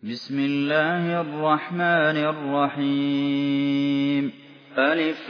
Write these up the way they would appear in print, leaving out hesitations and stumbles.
بسم الله الرحمن الرحيم ألف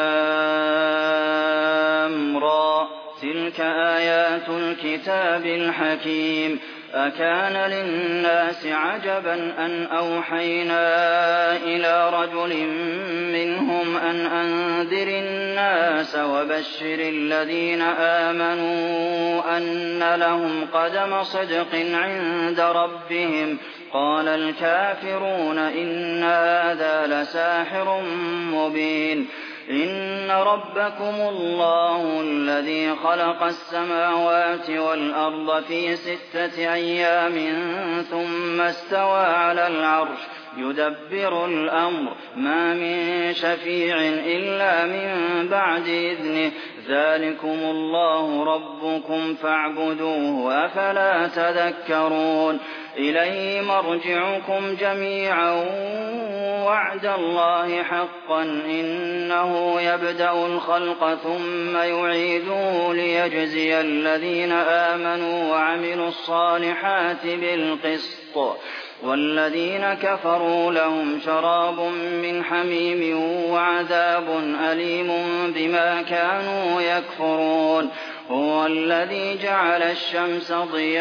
لام را تلك آيات الكتاب الحكيم أكان للناس عجبا أن أوحينا إلى رجل منهم أن أنذر الناس وبشر الذين آمنوا أن لهم قدم صدق عند ربهم قال الكافرون إن هذا لساحر مبين إن ربكم الله الذي خلق السماوات والأرض في 6 أيام ثم استوى على العرش يدبر الأمر ما من شفيع إلا من بعد إذنه ذلكم الله ربكم فاعبدوه أفلا تذكرون إليه مرجعكم جميعا وعد الله حقا إنه يبدأ الخلق ثم يعيده ليجزي الذين آمنوا وعملوا الصالحات بالقسط والذين كفروا لهم شراب من حميم وعذاب أليم بما كانوا يكفرون هو الذي جعل الشمس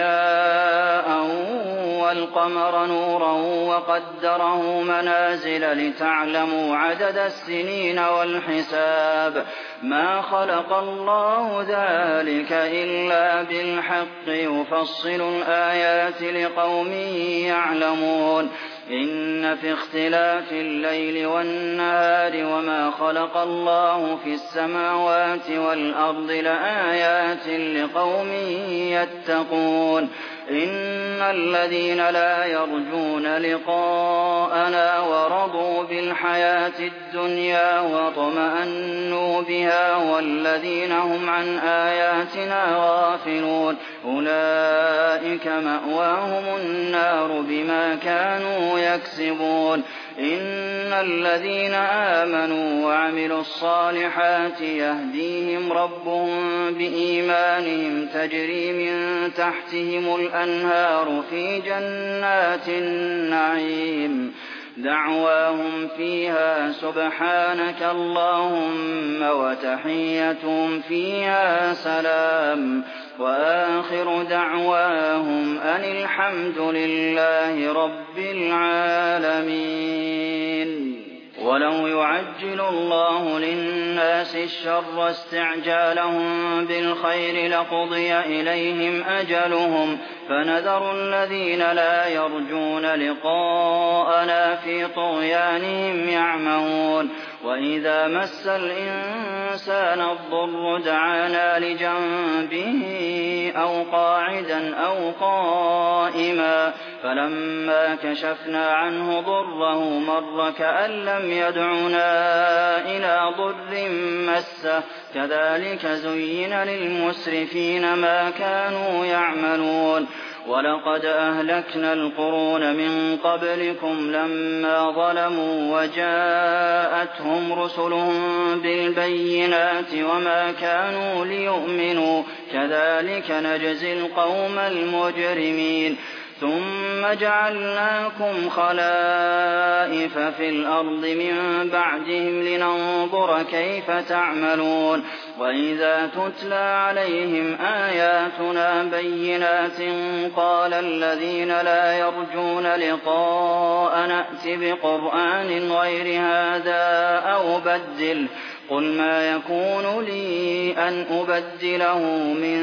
ضياء والقمر نورا وقدره منازل لتعلموا عدد السنين والحساب ما خلق الله ذلك إلا بالحق يفصل الآيات لقوم يعلمون إن في اختلاف الليل والنهار وما خلق الله في السماوات والأرض لآيات لقوم يتقون إن الذين لا يرجون لقاءنا ورضوا بالحياة الدنيا واطمأنوا بها والذين هم عن آياتنا غافلون أولئك مأواهم النار بما كانوا يكسبون إن الذين آمنوا وعملوا الصالحات يهديهم ربهم بإيمانهم تجري من تحتهم الأنهار في جنات النعيم دعواهم فيها سبحانك اللهم وتحيتهم فيها سلام وآخر دعواهم أن الحمد لله رب العالمين ولو يعجل الله للناس الشر استعجالهم بالخير لقضي إليهم أجلهم فنذر الذين لا يرجون لقاءنا في طغيانهم يعمهون وإذا مس الإنسان الضر دعانا لجنبه أو قاعدا أو قائما فلما كشفنا عنه ضره مر كأن لم يدعنا إلى ضر مسه كذلك زين للمسرفين ما كانوا يعملون ولقد أهلكنا القرون من قبلكم لما ظلموا وجاءتهم رسلهم بالبينات وما كانوا ليؤمنوا كذلك نجزي القوم المجرمين ثم جعلناكم خلائف في الأرض من بعدهم لننظر كيف تعملون وإذا تتلى عليهم آياتنا بينات قال الذين لا يرجون لقاء نأت بقرآن غير هذا أو بدل قل ما يكون لي أن أبدله من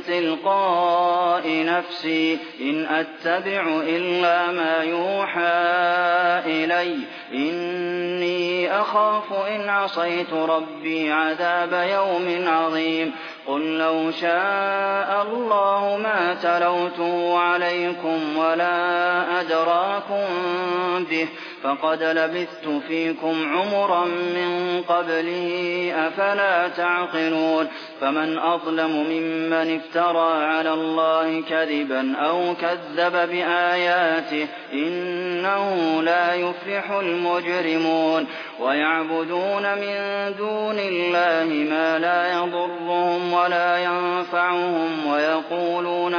تلقاء نفسي إن أتبع إلا ما يوحى إلي إني أخاف إن عصيت ربي عذاب يوم عظيم قل لو شاء الله ما تلوته عليكم ولا أدراكم به فقد لبثت فيكم عمرا من قبله أفلا تعقلون فمن أظلم ممن افترى على الله كذبا أو كذب بآياته إنه لا يفلح المجرمون ويعبدون من دون الله ما لا يضرهم ولا ينفعهم ويقولون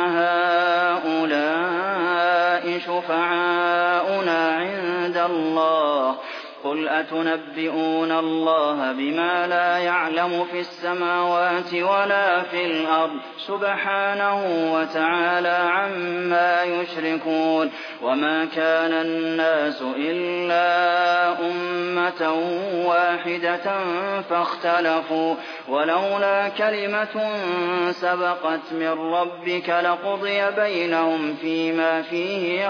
هؤلاء شفعاؤنا عند الله قل أتنبئون الله بما لا يعلم في السماوات ولا في الأرض سبحانه وتعالى عما يشركون وما كان الناس إلا أمة واحدة فاختلفوا ولولا كلمة سبقت من ربك لقضي بينهم فيما فيه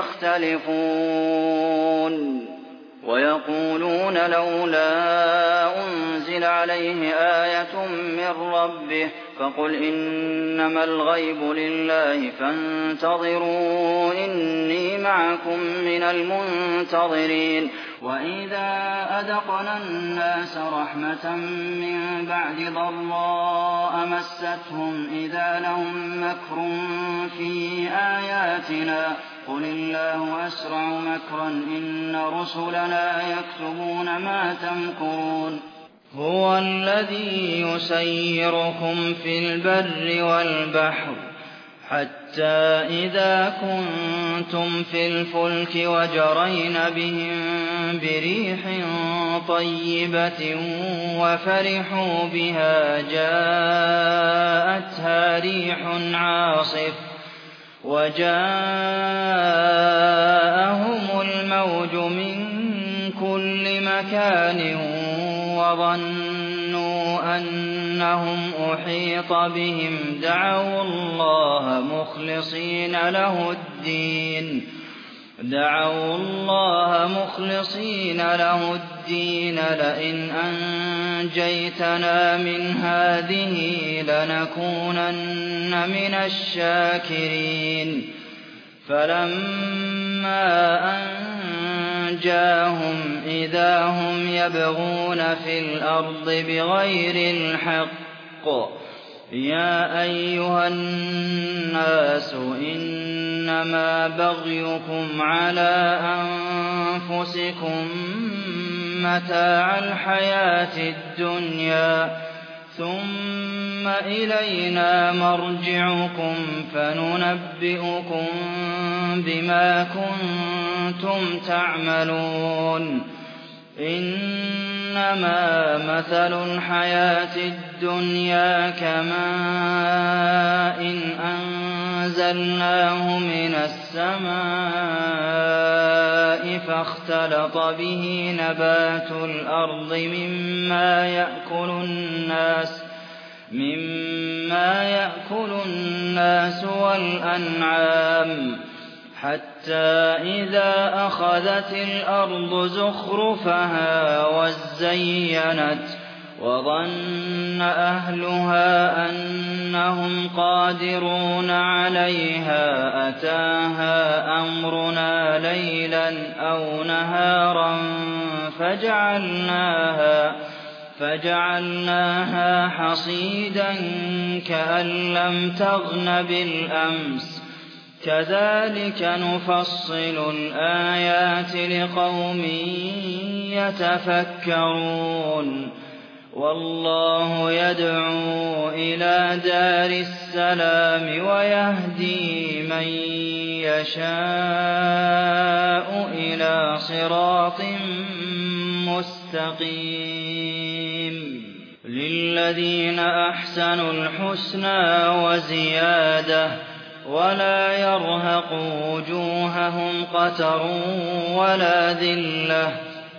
يختلفون ويقولون لولا أنزل عليه آية من ربه فقل إنما الغيب لله فانتظروا إني معكم من المنتظرين وإذا أذقنا الناس رحمة من بعد ضراء مستهم إذا لهم مكر في آياتنا قل الله أسرع مكرا إن رسلنا يكتبون ما تمكرون هو الذي يسيركم في البر والبحر حتى إذا كنتم في الفلك وجرين بهم بريح طيبة وفرحوا بها جاءتها ريح عاصف وجاءهم الموج من كل مكان وظنوا أنهم أحيط بهم دعوا الله مخلصين له الدين لئن أنجيتنا من هذه لنكونن من الشاكرين فلما أنجاهم إذا هم يبغون في الأرض بغير الحق يا أيها الناس إنما بغيكم على أنفسكم متاع الحياة الدنيا ثم إلينا مرجعكم فننبئكم بما كنتم تعملون إنما مثل الحياة الدنيا كماء أنزلناه من السماء فاختلط به نبات الأرض مما يأكل الناس والأنعام حتى إذا أخذت الأرض زخرفها وزينت وظن أهلها أنهم قادرون عليها أتاها أمرنا ليلا أو نهارا فجعلناها حصيدا كأن لم تغن بالأمس كذلك نفصل الآيات لقوم يتفكرون والله يدعو إلى دار السلام ويهدي من يشاء إلى صراط مستقيم للذين أحسنوا الحسنى وزيادة ولا يرهق وجوههم قتر ولا ذلة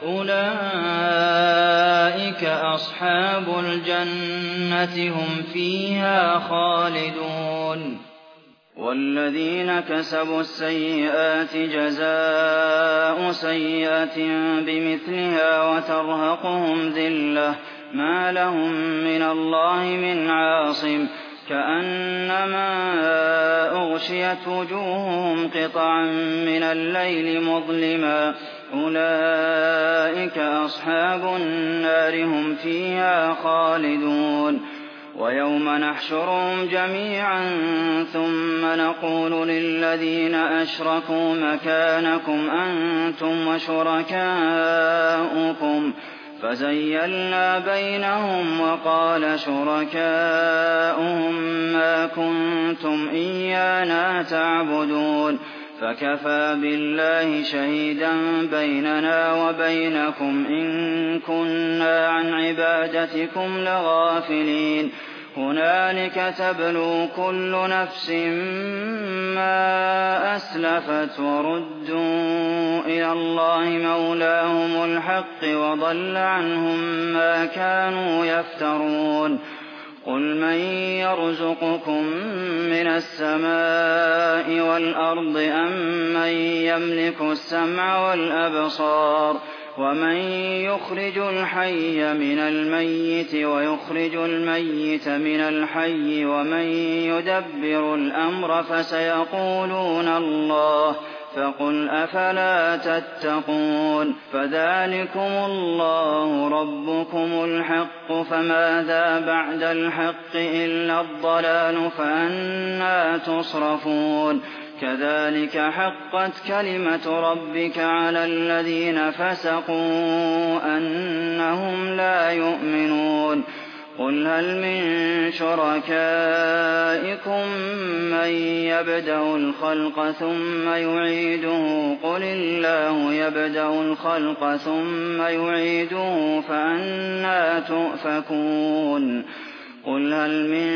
أولئك أصحاب الجنة هم فيها خالدون والذين كسبوا السيئات جزاء سيئة بمثلها وترهقهم ذلة ما لهم من الله من عاصم كأنما أغشيت وجوههم قطعا من الليل مظلما أولئك أصحاب النار هم فيها خالدون ويوم نحشرهم جميعا ثم نقول للذين أشركوا مكانكم أنتم وشركاؤكم فزيّلْنَا بَيْنَهُمْ وَقَالَ شُرَكَاؤُهُم مَّا كُنتُمْ إِيَّانَا تَعْبُدُونَ فَكَفَىٰ بِاللَّهِ شَهِيدًا بَيْنَنَا وَبَيْنَكُمْ إِن كُنَّا عَنْ عِبَادَتِكُمْ لَغَافِلِينَ هُنَالِكَ تَبْلُو كُلُّ نَفْسٍ مَّا أَسْلَفَتْ وَرُدُّوا إِلَى اللَّهِ مَوْلَاهُمُ الْحَقِّ وَضَلَّ عَنْهُم مَّا كَانُوا يَفْتَرُونَ قُلْ مَن يَرْزُقُكُم مِّنَ السَّمَاءِ وَالْأَرْضِ أَمَّن يَمْلِكُ السَّمْعَ وَالْأَبْصَارَ وَمَن يُخْرِجُ الْحَيَّ مِنَ الْمَيِّتِ وَيُخْرِجُ الْمَيِّتَ مِنَ الْحَيِّ وَمَن يُدَبِّرُ الْأَمْرَ فَسَيَقُولُونَ اللَّهُ فَقُلْ أَفَلَا تَتَّقُونَ فَذَٰلِكُمُ اللَّهُ رَبُّكُمُ الْحَقُّ فَمَاذَا بَعْدَ الْحَقِّ إِلَّا الضَّلَالُ فَأَنَّىٰ تُصْرَفُونَ كَذَٰلِكَ حَقَّتْ كَلِمَةُ رَبِّكَ عَلَى الَّذِينَ فَسَقُوا أَنَّهُمْ لَا يُؤْمِنُونَ قُلْ هَلْ مِن شُرَكَائِكُم مَّن يَبْدَأُ الْخَلْقَ ثُمَّ يُعِيدُهُ قُلِ اللَّهُ يَبْدَأُ الْخَلْقَ ثُمَّ يُعِيدُهُ فَأَنَّىٰ تُؤْفَكُونَ قُلْ هَلْ مِن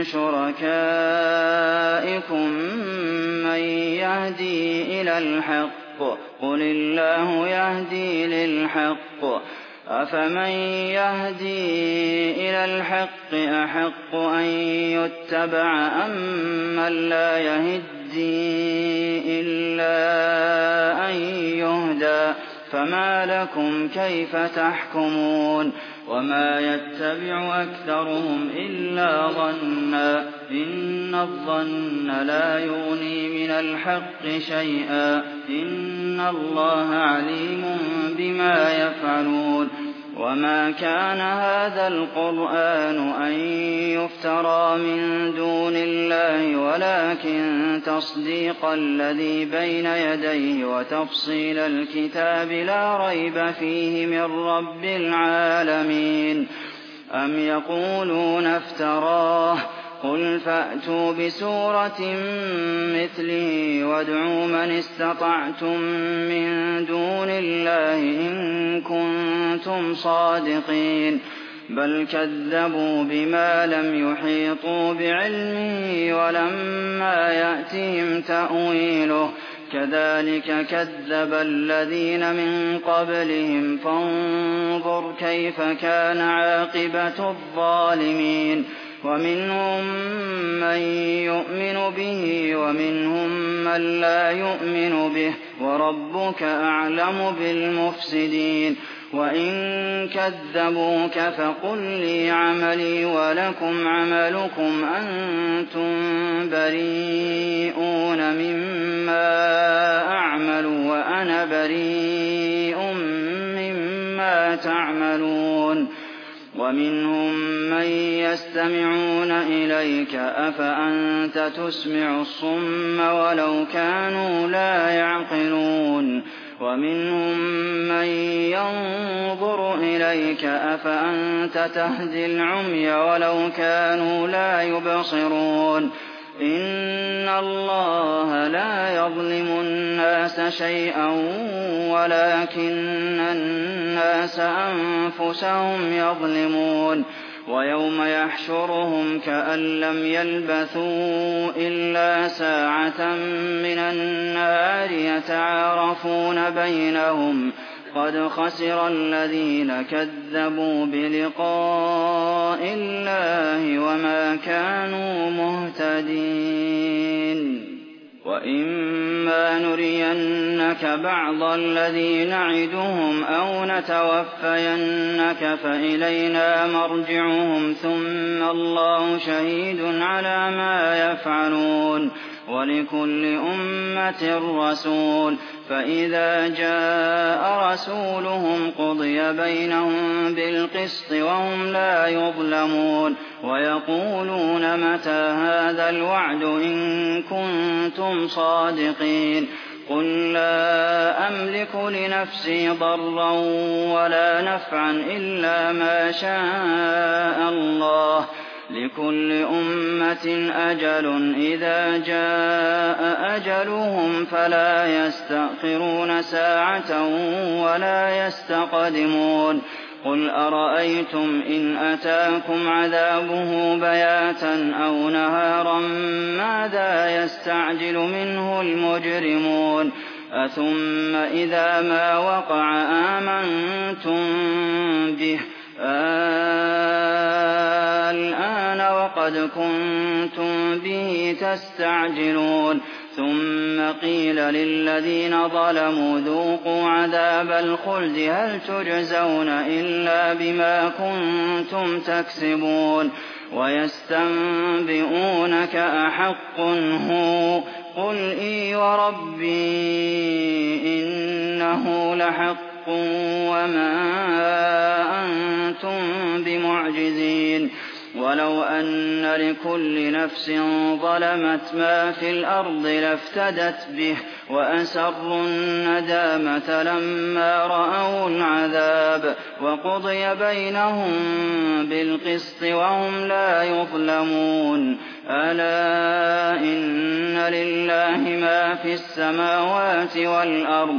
شُرَكَائِكُم مَّن يَهْدِي إِلَى الْحَقِّ قُلِ اللَّهُ يَهْدِي لِلْحَقِّ أَفَمَن يَهْدِي إِلَى الْحَقِّ أَحَقُّ أَن يُتَّبَعَ أَمَّن لَّا يَهِدِّي إِلَّا أَن يُهْدَىٰ فَمَا لَكُمْ كَيْفَ تَحْكُمُونَ وَمَا يَتَّبِعُ أَكْثَرُهُمْ إِلَّا ظَنًّا إِنَّ الظَّنَّ لَا يُغْنِي مِنَ الْحَقِّ شَيْئًا إِنَّ اللَّهَ عَلِيمٌ بِمَا يَفْعَلُونَ وَمَا كَانَ هَٰذَا الْقُرْآنُ أَن يُفْتَرَىٰ مِن دُونِ اللَّهِ وَلَٰكِن تَصْدِيقَ الَّذِي بَيْنَ يَدَيْهِ وَتَفْصِيلَ الْكِتَابِ لَا رَيْبَ فِيهِ مِن رَّبِّ الْعَالَمِينَ أَمْ يَقُولُونَ افْتَرَاهُ ۖ قُلْ فَأْتُوا بِسُورَةٍ مِّثْلِهِ وَادْعُوا مَنِ اسْتَطَعْتُم مِّن دُونِ اللَّهِ إِن كُنتُمْ صَادِقِينَ بَلْ كَذَّبُوا بِمَا لَمْ يُحِيطُوا بِعِلْمِهِ وَلَمَّا يَأْتِهِمْ تَأْوِيلُهُ كَذَٰلِكَ كَذَّبَ الَّذِينَ مِن قَبْلِهِمْ فَانظُرْ كَيْفَ كَانَ عَاقِبَةُ الظَّالِمِينَ وَمِنْهُم مَّن يُؤْمِنُ بِهِ وَمِنْهُم مَّن لَّا يُؤْمِنُ بِهِ وَرَبُّكَ أَعْلَمُ بِالْمُفْسِدِينَ وَإِن كَذَّبُوكَ فَقُل لِّي عَمَلِي وَلَكُمْ عَمَلُكُمْ أَنتُم بَرِيئُونَ مِمَّا أَعْمَلُ وَأَنَا بَرِيءٌ مِّمَّا تَعْمَلُونَ وَمِنْهُم مَّن يَسْتَمِعُونَ إِلَيْكَ أَفَأَنتَ تُسْمِعُ الصُّمَّ وَلَوْ كَانُوا لَا يَعْقِلُونَ وَمِنْهُم مَّن يَنظُرُ إِلَيْكَ أَفَأَنتَ تَهْدِي الْعُمْيَ وَلَوْ كَانُوا لَا يُبْصِرُونَ إِنَّ اللَّهَ لَا يَظْلِمُ النَّاسَ شَيْئًا وَلَٰكِنَّ النَّاسَ أَنفُسَهُمْ يَظْلِمُونَ وَيَوْمَ يَحْشُرُهُمْ كَأَن لَّمْ يَلْبَثُوا إِلَّا سَاعَةً مِّنَ النَّهَارِ يَتَعَارَفُونَ بَيْنَهُمْ قَدْ خَسِرَ الَّذِينَ كَذَّبُوا بِلِقَاءِ اللَّهِ وَمَا كَانُوا مُهْتَدِينَ وَإِمَّا نُرِيَنَّكَ بَعْضَ الَّذِي نَعِدُهُمْ أَوْ نَتَوَفَّيَنَّكَ فَإِلَيْنَا مَرْجِعُهُمْ ثُمَّ اللَّهُ شَهِيدٌ عَلَىٰ مَا يَفْعَلُونَ وَلِكُلِّ أُمَّةٍ رَّسُولٌ فَإِذَا جَاءَ رَسُولُهُمْ قُضِيَ بَيْنَهُم بِالْقِسْطِ وَهُمْ لَا يُظْلَمُونَ وَيَقُولُونَ مَتَىٰ هَٰذَا الْوَعْدُ إِن كُنتُمْ صَادِقِينَ قُل لَّا أَمْلِكُ لِنَفْسِي ضَرًّا وَلَا نَفْعًا إِلَّا مَا شَاءَ اللَّهُ ۗ لِكُلِّ أُمَّةٍ أَجَلٌ ۖ إِذَا جَاءَ أَجَلُهُمْ فَلَا يَسْتَأْخِرُونَ سَاعَةً وَلَا يَسْتَقْدِمُونَ قُلْ أَرَأَيْتُمْ إِنْ أَتَاكُمْ عَذَابُهُ بَيَاتًا أَوْ نَهَارًا مَّاذَا يَسْتَعْجِلُ مِنْهُ الْمُجْرِمُونَ أَثُمَّ إِذَا مَا وَقَعَ آمَنتُم بِهِ الْآنَ وَقَدْ كُنتُم بِهِ تَسْتَعْجِلُونَ ثُمَّ قِيلَ لِلَّذِينَ ظَلَمُوا ذُوقُوا عَذَابَ الْخُلْدِ هَلْ تُجْزَوْنَ إِلَّا بِمَا كُنتُمْ تَكْسِبُونَ وَيَسْتَنبِئُونَكَ أَحَقٌّ هُوَ ۖ قُلْ إِي وَرَبِّي إِنَّهُ لَحَقٌّ وَمَا أَنتُم بِمُعْجِزِينَ وَلَوْ أَنَّ لِكُلِّ نَفْسٍ ظَلَمَتْ مَا فِي الْأَرْضِ لَافْتَدَتْ بِهِ وَأَسَرُّوا النَّدَامَةَ لَمَّا رَأَوُا الْعَذَابَ وَقُضِيَ بَيْنَهُم بِالْقِسْطِ وَهُمْ لَا يُظْلَمُونَ أَلَا إِنَّ لِلَّهِ مَا فِي السَّمَاوَاتِ وَالْأَرْضِ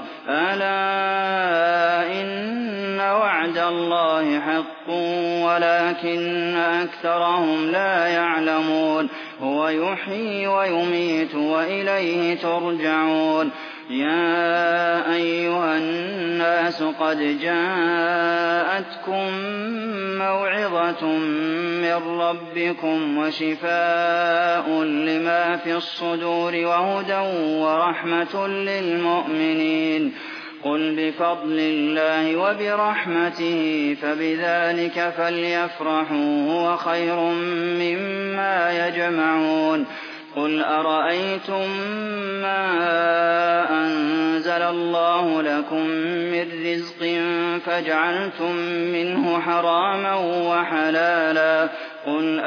أَلَا إِنَّ وَعْدَ اللَّهِ حَقٌّ وَلَٰكِنَّ أَكْثَرَهُمْ لَا يَعْلَمُونَ هُوَ يُحْيِي وَيُمِيتُ وَإِلَيْهِ تُرْجَعُونَ يَا أَيُّهَا النَّاسُ قَدْ جَاءَتْكُم مَّوْعِظَةٌ مِّن رَّبِّكُمْ وَشِفَاءٌ لِّمَا فِي الصُّدُورِ وَهُدًى وَرَحْمَةٌ لِّلْمُؤْمِنِينَ قُلْ بِفَضْلِ اللَّهِ وَبِرَحْمَتِهِ فَبِذَٰلِكَ فَلْيَفْرَحُوا هُوَ خَيْرٌ مِّمَّا يَجْمَعُونَ قُلْ أَرَأَيْتُم مَّا أَنزَلَ اللَّهُ لَكُم مِّن رِّزْقٍ فَجَعَلْتُم مِّنْهُ حَرَامًا وَحَلَالًا قُلْ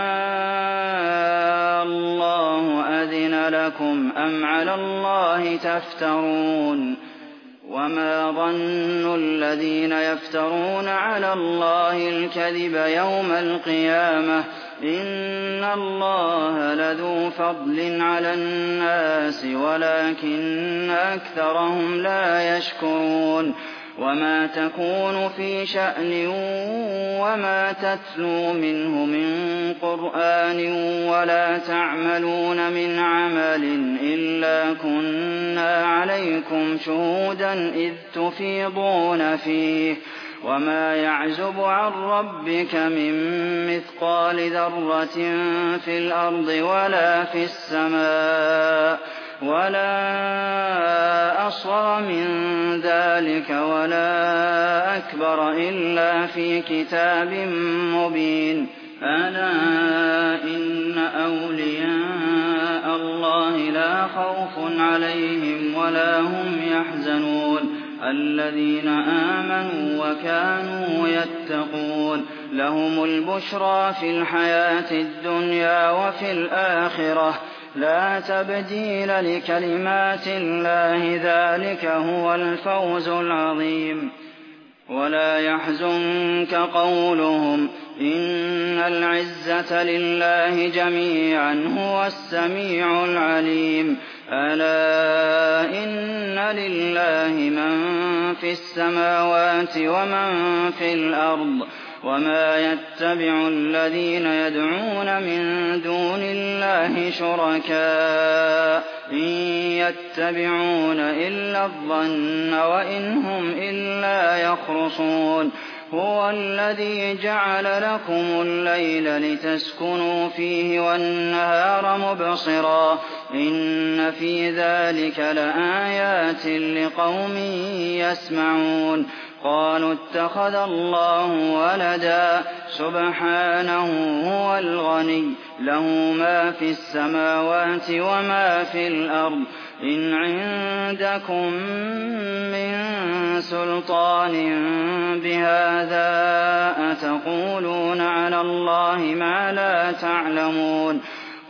اللَّهُ أَذِنَ لَكُمْ أَمْ عَلَى اللَّهِ تَفْتَرُونَ وَمَا ظَنُّ الَّذِينَ يَفْتَرُونَ عَلَى اللَّهِ الْكَذِبَ يَوْمَ الْقِيَامَةِ إِنَّ اللَّهَ لَذُو فَضْلٍ عَلَى النَّاسِ وَلَٰكِنَّ أَكْثَرَهُمْ لَا يَشْكُرُونَ وَمَا تَكُونُ فِي شَأْنٍ وَمَا تَتْلُو مِنْهُ مِن قُرْآنٍ وَلَا تَعْمَلُونَ مِنْ عَمَلٍ إِلَّا كُنَّا عَلَيْكُمْ شُهُودًا إِذْ تُفِيضُونَ فِيهِ وَمَا يَعْزُبُ عَن رَّبِّكَ مِن مِّثْقَالِ ذَرَّةٍ فِي الْأَرْضِ وَلَا فِي السَّمَاءِ وَلَا أَصْغَرَ مِن ذَٰلِكَ وَلَا أَكْبَرَ إِلَّا فِي كِتَابٍ مُّبِينٍ أَلَا إِنَّ أَوْلِيَاءَ اللَّهِ لَا خَوْفٌ عَلَيْهِمْ وَلَا هُمْ يَحْزَنُونَ الَّذِينَ آمَنُوا وَكَانُوا يَتَّقُونَ لَهُمُ الْبُشْرَىٰ فِي الْحَيَاةِ الدُّنْيَا وَفِي الْآخِرَةِ لَا تَبْدِيلَ لِكَلِمَاتِ اللَّهِ ۚ ذَٰلِكَ هُوَ الْفَوْزُ الْعَظِيمُ وَلَا يَحْزُنكَ قَوْلُهُمْ إِنَّ الْعِزَّةَ لِلَّهِ جَمِيعًا هُوَ السَّمِيعُ الْعَلِيمُ أَلَا إِنَّ لِلَّهِ مَن فِي السَّمَاوَاتِ وَمَن فِي الْأَرْضِ وَمَا يَتَّبِعُ الَّذِينَ يَدْعُونَ مِن دُونِ اللَّهِ شُرَكَاءَ إِن يَتَّبِعُونَ إِلَّا الظَّنَّ وَإِنْ هُمْ إِلَّا يَخْرُصُونَ هُوَ الَّذِي جَعَلَ لَكُمُ اللَّيْلَ لِتَسْكُنُوا فِيهِ وَالنَّهَارَ مُبْصِرًا ۚ إِنَّ فِي ذَٰلِكَ لَآيَاتٍ لِّقَوْمٍ يَسْمَعُونَ قَالُوا اتَّخَذَ اللَّهُ وَلَدًا سُبْحَانَهُ هُوَ الْغَنِيُّ لَهُ مَا فِي السَّمَاوَاتِ وَمَا فِي الْأَرْضِ إِنْ عِندَكُم مِّن سُلْطَانٍ بِهَٰذَا أَتَقُولُونَ عَلَى اللَّهِ مَا لَا تَعْلَمُونَ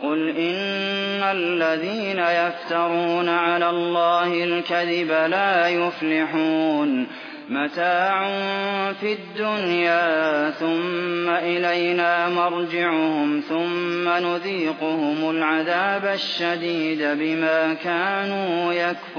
قُلْ إِنَّ الَّذِينَ يَفْتَرُونَ عَلَى اللَّهِ الْكَذِبَ لَا يُفْلِحُونَ مَتَاعٌ فِي الدُّنْيَا ثُمَّ إِلَيْنَا مَرْجِعُهُمْ ثُمَّ نُذِيقُهُمُ الْعَذَابَ الشَّدِيدَ بِمَا كَانُوا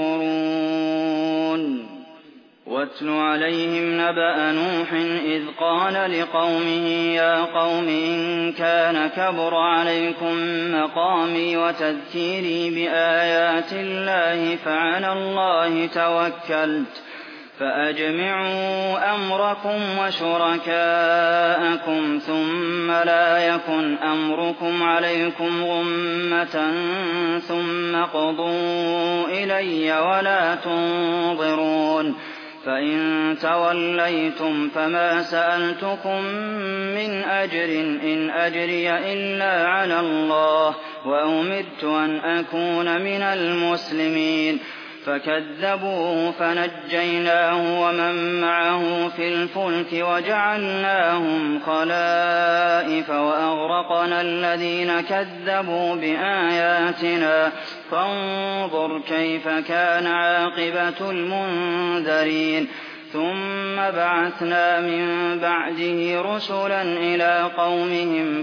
يَكْفُرُونَ وَاتْلُ عَلَيْهِمْ نَبَأَ نُوحٍ إِذْ قَالَ لِقَوْمِهِ يَا قَوْمِ إِن كَانَ كَبُرَ عَلَيْكُم مَّقَامِي وَتَذْكِيرِي بِآيَاتِ اللَّهِ فَعَلَى اللَّهِ تَوَكَّلْتُ فَأَجْمِعُوا أَمْرَكُمْ وَشُرَكَاءَكُمْ ثُمَّ لَا يَكُنْ أَمْرُكُمْ عَلَيْكُمْ غُمَّةً ثُمَّ اقْضُوا إِلَيَّ وَلَا تُنظِرُونِ فَإِن تَوَلَّيْتُمْ فَمَا سَأَلْتُكُم مِّنْ أَجْرٍ إِنْ أَجْرِيَ إِلَّا عَلَى اللَّهِ وَأُمِرْتُ أَنْ أَكُونَ مِنَ الْمُسْلِمِينَ فَكَذَّبُوهُ فَنَجَّيْنَاهُ وَمَن مَّعَهُ فِي الْفُلْكِ وَجَعَلْنَاهُمْ خَلَائِفَ وَأَغْرَقْنَا الَّذِينَ كَذَّبُوا بِآيَاتِنَا فَانظُرْ كَيْفَ كَانَ عَاقِبَةُ الْمُنذَرِينَ ثُمَّ بَعَثْنَا مِن بَعْدِهِ رُسُلًا إِلَىٰ قَوْمِهِمْ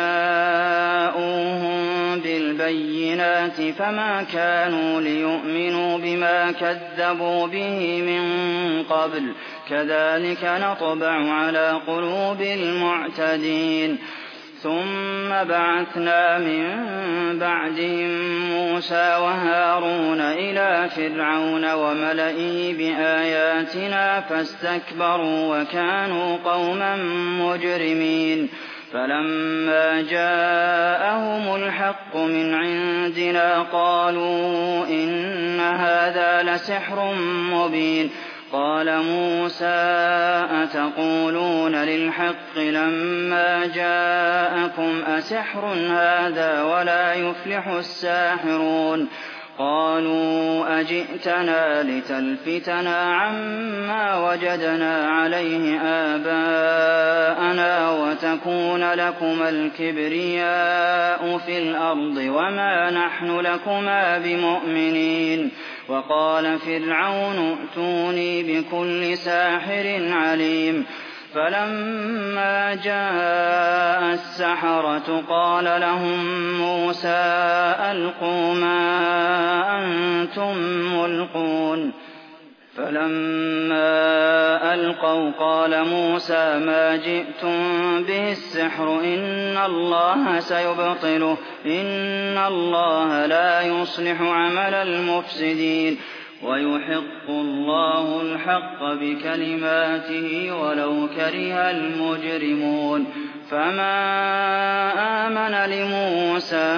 فَجَاءُوهُم بِالْبَيِّنَاتِ فَمَا كَانُوا لِيُؤْمِنُوا بِمَا كَذَّبُوا بِهِ مِن قَبْلُ ۚ كَذَٰلِكَ نَطْبَعُ عَلَىٰ قُلُوبِ الْمُعْتَدِينَ ثُمَّ بَعَثْنَا مِن بَعْدِهِم مُّوسَىٰ وَهَارُونَ إِلَىٰ فِرْعَوْنَ وَمَلَئِهِ بِآيَاتِنَا فَاسْتَكْبَرُوا وَكَانُوا قَوْمًا مُّجْرِمِينَ فَلَمَّا جَاءَهُمُ الْحَقُّ مِنْ عِندِنَا قَالُوا إِنَّ هَٰذَا لَسِحْرٌ مُّبِينٌ قَالَ مُوسَىٰ أَتَقُولُونَ لِلْحَقِّ لَمَّا جَاءَكُمْ أَسِحْرٌ هَٰذَا وَلَا يُفْلِحُ السَّاحِرُونَ قَالُوا أَجِئْتَنَا لِتَلْفِتَنَا عَمَّا وَجَدْنَا عَلَيْهِ آبَاءَنَا وَتَكُونَ لَكُمَا الْكِبْرِيَاءُ فِي الْأَرْضِ وَمَا نَحْنُ لَكُمَا بِمُؤْمِنِينَ وَقَالَ فِرْعَوْنُ ائْتُونِي بِكُلِّ سَاحِرٍ عَلِيمٍ فَلَمَّا جَاءَ السَّحَرَةُ قَالَ لَهُم مُّوسَىٰ أَلْقُوا مَا أَنتُم مُّلْقُونَ فَلَمَّا أَلْقَوْا قَالَ مُوسَىٰ مَا جِئْتُم بِهِ السِّحْرُ إِنَّ اللَّهَ سَيُبْطِلُهُ إِنَّ اللَّهَ لَا يُصْلِحُ عَمَلَ الْمُفْسِدِينَ وَيُحِقُّ اللَّهُ الْحَقَّ بِكَلِمَاتِهِ وَلَوْ كَرِهَ الْمُجْرِمُونَ فَمَا آمَنَ لِمُوسَىٰ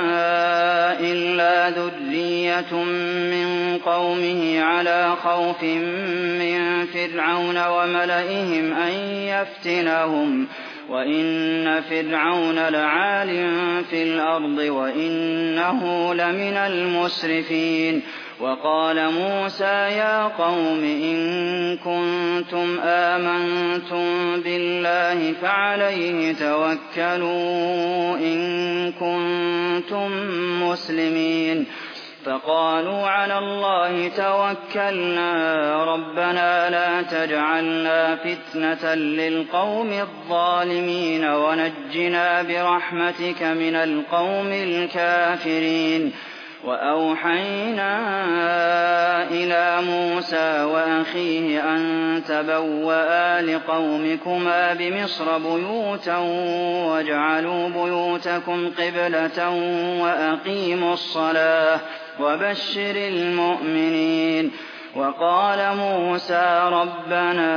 إِلَّا ذُرِّيَّةٌ مِّن قَوْمِهِ عَلَىٰ خَوْفٍ مِّن فِرْعَوْنَ وَمَلَئِهِمْ أَن يَفْتِنَهُمْ وَإِنَّ فِرْعَوْنَ لَعَالٍ فِي الْأَرْضِ وَإِنَّهُ لَمِنَ الْمُسْرِفِينَ وَقَالَ مُوسَىٰ يَا قَوْمِ إِن كُنتُمْ آمَنتُم بِاللَّهِ فَعَلَيْهِ تَوَكَّلُوا إِن كُنتُم مُّسْلِمِينَ فَقَالُوا عَلَى اللَّهِ تَوَكَّلْنَا رَبَّنَا لَا تَجْعَلْنَا فِتْنَةً لِّلْقَوْمِ الظَّالِمِينَ وَنَجِّنَا بِرَحْمَتِكَ مِنَ الْقَوْمِ الْكَافِرِينَ وَأَوْحَيْنَا إِلَىٰ مُوسَىٰ وَأَخِيهِ أَن تَبَوَّآ لِقَوْمِكُمَا بِمِصْرَ بُيُوتًا وَاجْعَلُوا بُيُوتَكُمْ قِبْلَةً وَأَقِيمُوا الصَّلَاةَ وَبَشِّرِ الْمُؤْمِنِينَ وَقَالَ مُوسَىٰ رَبَّنَا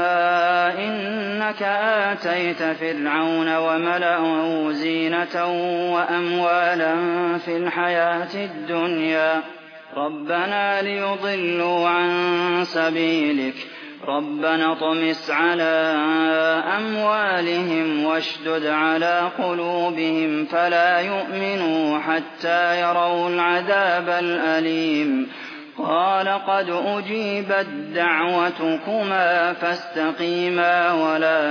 إِنَّكَ آتَيْتَ فِرْعَوْنَ وَمَلَأَهُ زِينَةً وَأَمْوَالًا في الْحَيَاةِ الدُّنْيَا رَبَّنَا لِيُضِلُّوا عَن سَبِيلِكَ رَبَّنَا اطْمِسْ عَلَىٰ أَمْوَالِهِمْ وَاشْدُدْ عَلَىٰ قُلُوبِهِمْ فَلَا يُؤْمِنُوا حَتَّىٰ يَرَوُا الْعَذَابَ الْأَلِيمَ قال قد أجيبت دعوتكما فاستقيما ولا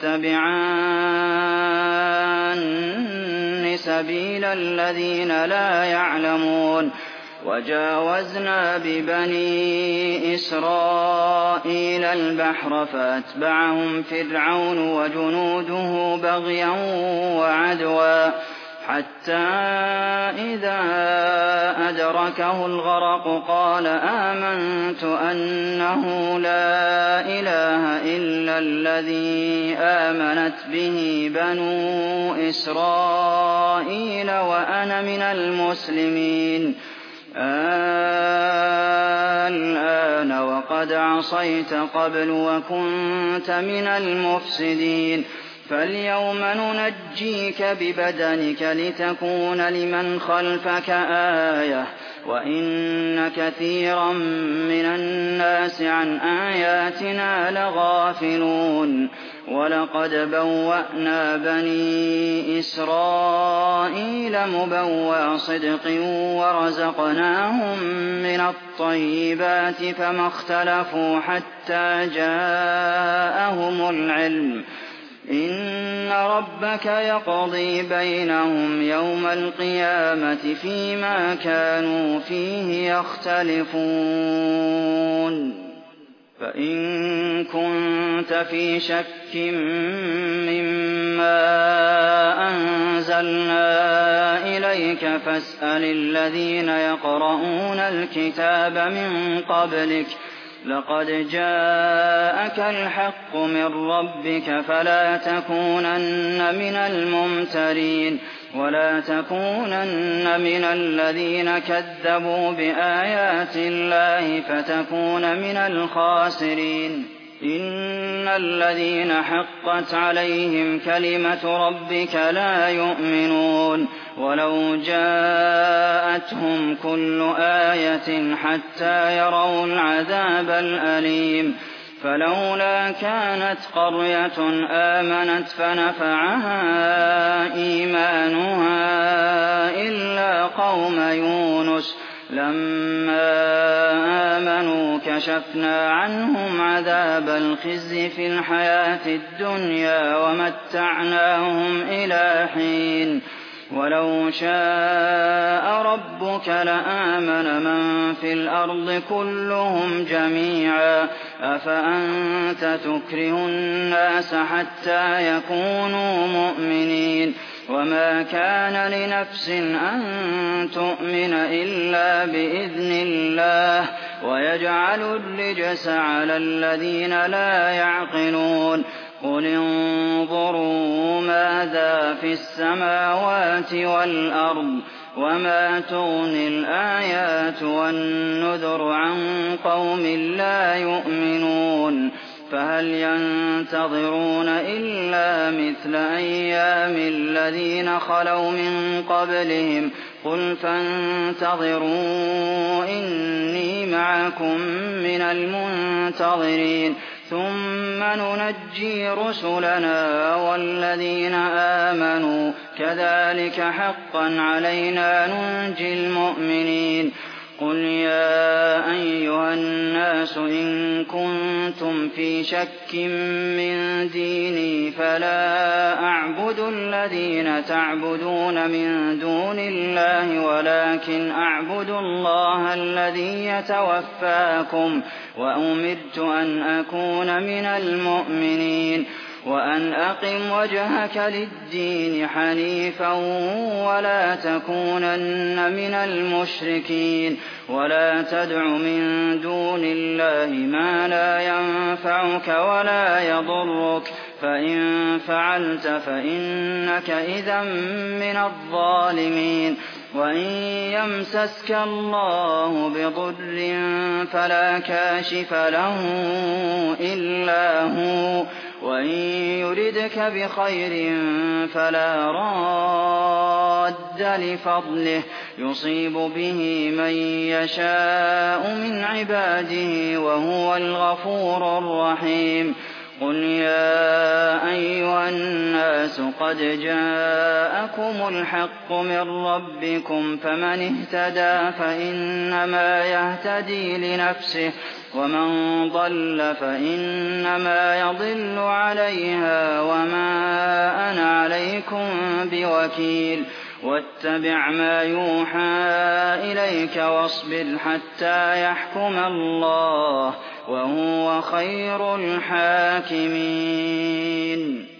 تتبعان سبيل الذين لا يعلمون وجاوزنا ببني إسرائيل البحر فأتبعهم فرعون وجنوده بغيا وعدوا حتى إذا أدركه الغرق قال آمنت أنه لا إله إلا الذي آمنت به بنو إسرائيل وأنا من المسلمين الآن وقد عصيت قبل وكنت من المفسدين فاليوم ننجيك ببدنك لتكون لمن خلفك آية وإن كثيرا من الناس عن آياتنا لغافلون ولقد بوأنا بني إسرائيل مبوأ صدق ورزقناهم من الطيبات فما اختلفوا حتى جاءهم العلم إن ربك يقضي بينهم يوم القيامة فيما كانوا فيه يختلفون فإن كنت في شك مما أنزلنا إليك فاسأل الذين يقرؤون الكتاب من قبلك لقد جاءك الحق من ربك فلا تكونن من الممترين ولا تكونن من الذين كذبوا بآيات الله فتكون من الخاسرين إن الذين حقت عليهم كلمة ربك لا يؤمنون ولو جاءتهم كل آية حتى يروا العذاب الأليم فلولا كانت قرية آمنت فنفعها إيمانها إلا قوم يونس لما آمنوا كشفنا عنهم عذاب الخزي في الحياة الدنيا ومتعناهم إلى حين ولو شاء ربك لآمن من في الأرض كلهم جميعا أفأنت تكره الناس حتى يكونوا مؤمنين وما كان لنفس أن تؤمن إلا بإذن الله ويجعل الرجس على الذين لا يعقلون قل انظروا ماذا في السماوات والأرض وما تغني الآيات والنذر عن قوم لا يؤمنون فهل ينتظرون إلا مثل أيام الذين خلوا من قبلهم قل فانتظروا إني معكم من المنتظرين ثم ننجي رسلنا والذين آمنوا كذلك حقا علينا ننجي المؤمنين قل يا أيها الناس إن كنتم في شك من ديني فلا أعبد الذين تعبدون من دون الله ولكن أعبد الله الذي يتوفاكم وأمرت أن أكون من المؤمنين وأن أقم وجهك للدين حنيفا ولا تكونن من المشركين ولا تدع من دون الله ما لا ينفعك ولا يضرك فإن فعلت فإنك إذا من الظالمين وإن يمسسك الله بضر فلا كاشف له إلا هو وإن يردك بخير فلا راد لفضله يصيب به من يشاء من عباده وهو الغفور الرحيم قُلْ يَا أَيُّهَا النَّاسُ قَدْ جَاءَكُمُ الْحَقُّ مِن رَّبِّكُمْ ۖ فَمَنِ اهْتَدَىٰ فَإِنَّمَا يَهْتَدِي لِنَفْسِهِ ۖ وَمَن ضَلَّ فَإِنَّمَا يَضِلُّ عَلَيْهَا ۖ وَمَا أَنَا عَلَيْكُم بِوَكِيلٍ وَاتَّبِعْ مَا يُوحَىٰ إِلَيْكَ وَاصْبِرْ حَتَّىٰ يَحْكُمَ اللَّهُ ۚ وَهُوَ خَيْرُ الْحَاكِمِينَ